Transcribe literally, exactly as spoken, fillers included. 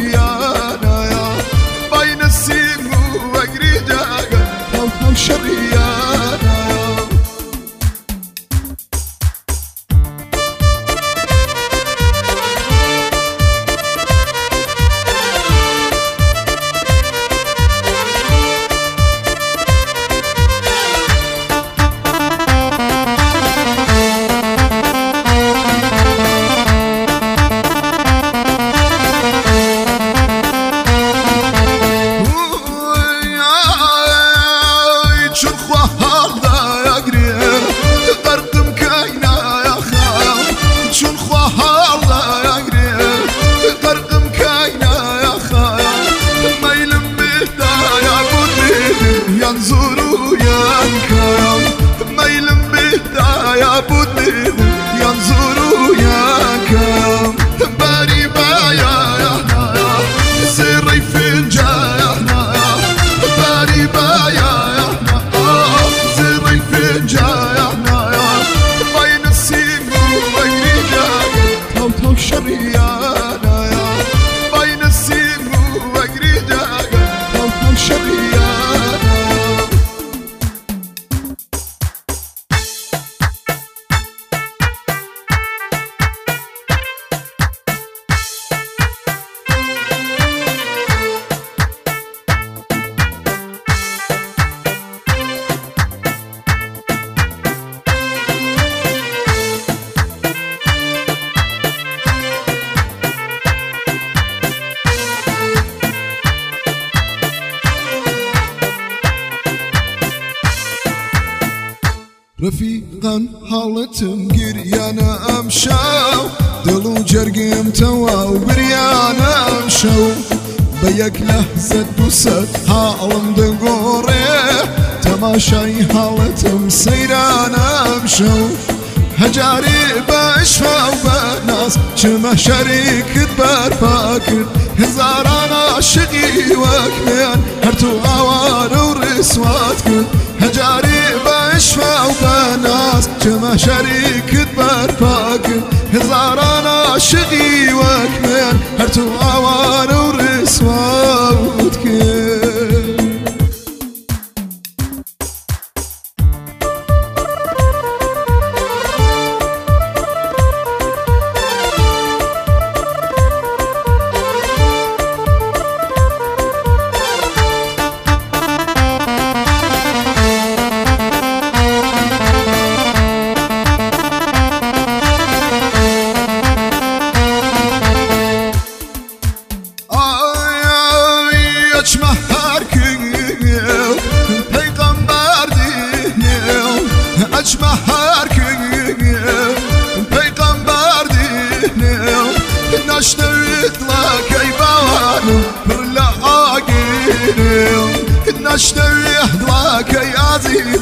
شريانا يا بين السين وقريداك هاو هاو شريانا ينظروا ينكرم ميلم بهدا يا بودني ينظروا ينكرم باري بايا يا سري فنجا يا باري بايا يا سري فنجا يا بين السين وغيرها تو تو شريانا يا بين السين وغيرها تو تو شريانا رفيقا حالتم قريانا امشاو دلو جرقم تواو بريانا امشاو بيك لحظة بوسط حالم دقوري تماشاي حالتم سيرانا امشاو هجاري باشفا وبناس شما شريك برفاكر هزارانا شقي وكمين هرتو اوان ورسوات كل هجاري باشفا وبناس شما شريك برفاكر هزارانا شقي وكمين هرتو اوان ورسوات كل اجمهر كيو پیغمبر دینم نشنوید لکی بوانم پر لعاگیرم نشنوید لکی عزیز